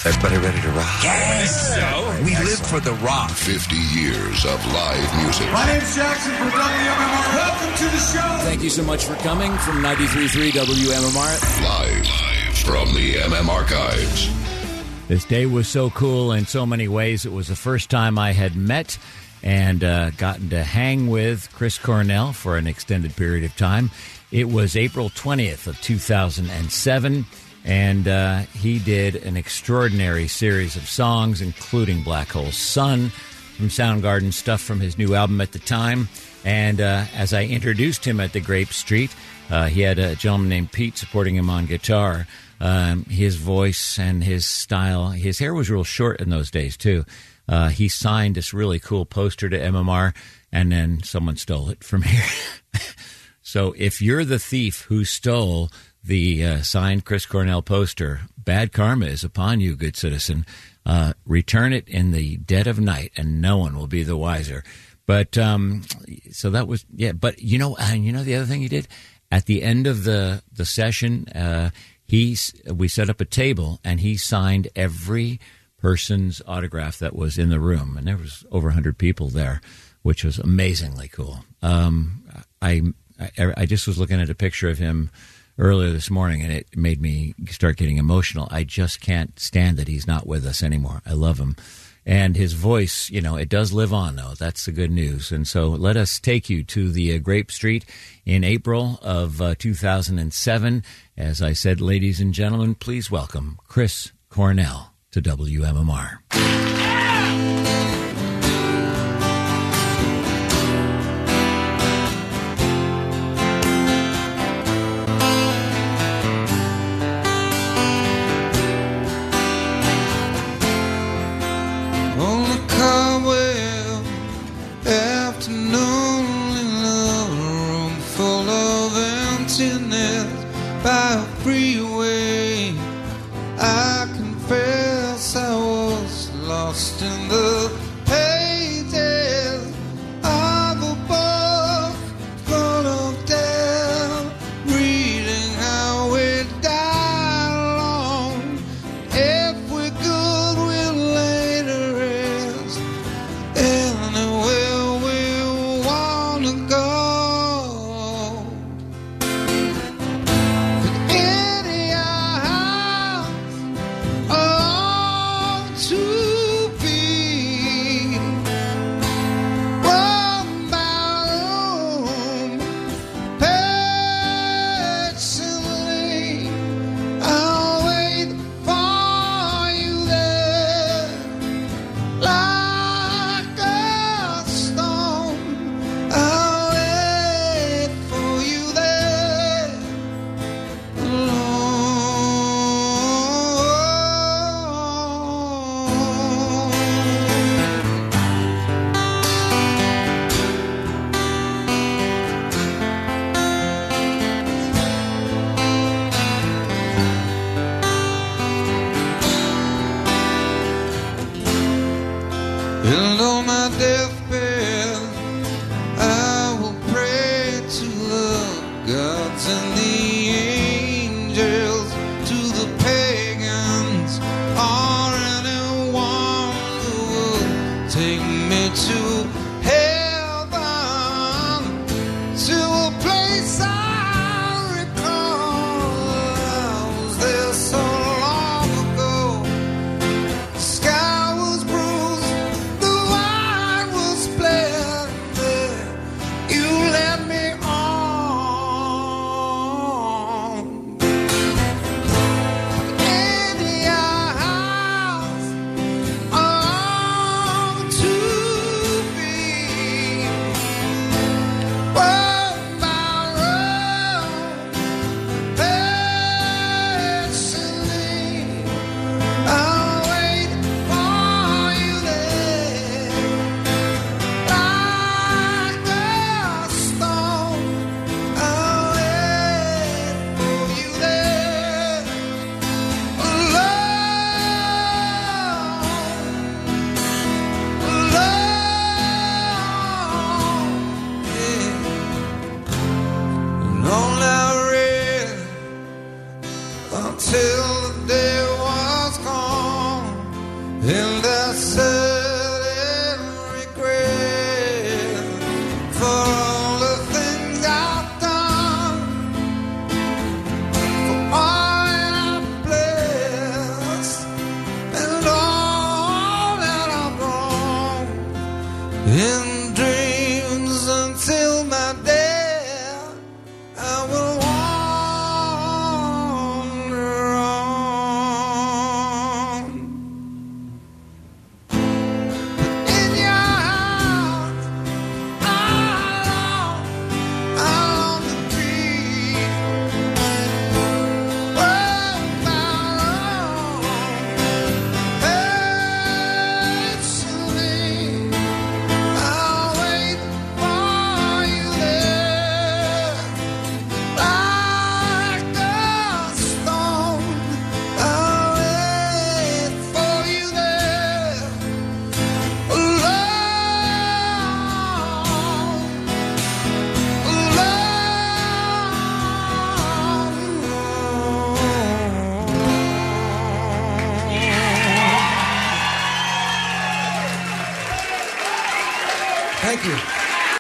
Everybody ready to rock? Yes! So, we live for the rock. 50 years of live music. My name's Jackson from WMMR. Welcome to the show. Thank you so much for coming from 93.3 WMMR. Live from the MM Archives. This day was so cool in so many ways. It was the first time I had met and gotten to hang with Chris Cornell for an extended period of time. It was April 20th of 2007. And he did an extraordinary series of songs, including Black Hole Sun from Soundgarden, stuff from his new album at the time. And as I introduced him at the Grape Street, he had a gentleman named Pete supporting him on guitar. His voice and his style, his hair was real short in those days, too. He signed this really cool poster to MMR, and then someone stole it from here. So if you're the thief who stole the signed Chris Cornell poster, bad karma is upon you, good citizen. Return it in the dead of night, and no one will be the wiser. But so that was, yeah. But you know the other thing he did at the end of the session, we set up a table, and he signed every person's autograph that was in the room, and there was over 100 people there, which was amazingly cool. I just was looking at a picture of him earlier this morning, and it made me start getting emotional. I just can't stand that he's not with us anymore. I love him. And his voice, it does live on, though. That's the good news. And so let us take you to the Grape Street in April of 2007. As I said, ladies and gentlemen, please welcome Chris Cornell to WMMR. and a certain regret for all the things I've done, for all I've blessed, and all that I've wrong, in dreams until my death, I will wander on. In your house, I long to be. Oh, my Lord, patiently I'll wait for you there. Like a stone, I'll wait for you there. Thank you.